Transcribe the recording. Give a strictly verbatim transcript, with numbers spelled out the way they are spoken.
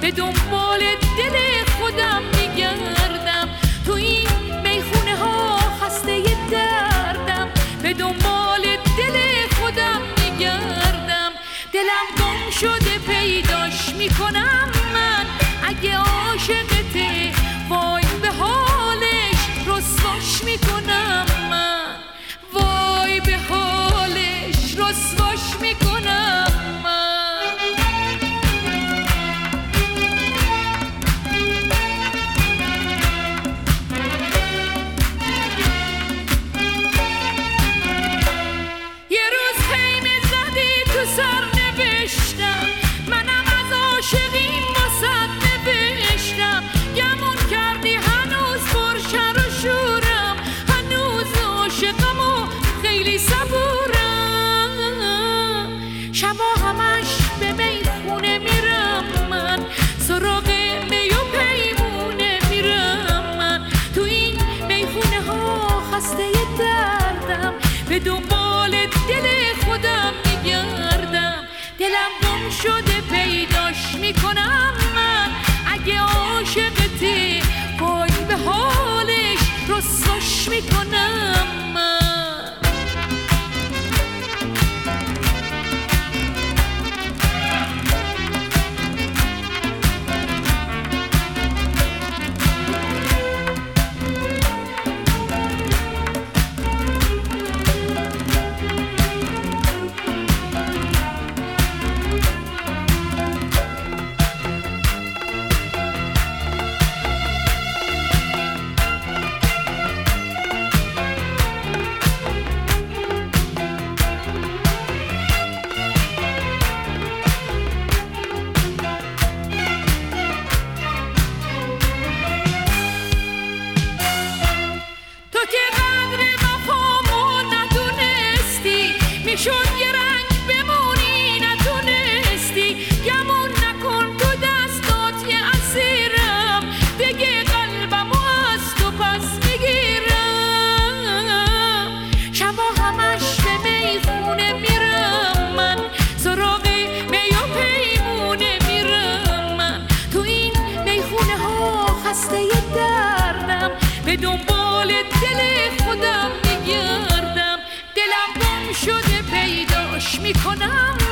به دنبال دل خودم میگردم، تو این میخونه ها خسته دردم، به دنبال دل خودم میگردم، دلم گم شده پیداش میکنم من، اگه عاشقته وای به حالش رسواش میکنم من، وای به حالش رسواش میکنم من. یه روز خیمه زدی تو سر نوشتم، منم از عاشقیم واسد نوشتم، گمون کردی هنوز پرشر و شورم، هنوز عاشقم و خیلی صبورم، شبا همش به میخونه میرم من، سراغ می و پیمونه میرم من، تو این میخونه ها خسته دردم، به دنبال دل خودم میگردم، دلم گم شده پیداش میکنم من، اگه عاشقتی وای به حالش رسواش میکنم من. تو که قدر وفامو ندونستی، میشد یه رنگ بمونی نتونستی، گمون نکن تو دستات یه اسیرم، بگه قلبمو از تو پس میگیرم، شبا همش به میخونه میرم من، سراغ می و پیمونه میرم من، تو این میخونه ها خسته دردم، به دنبال دل خودم میگردم، دلم گم شده پیداش میکنم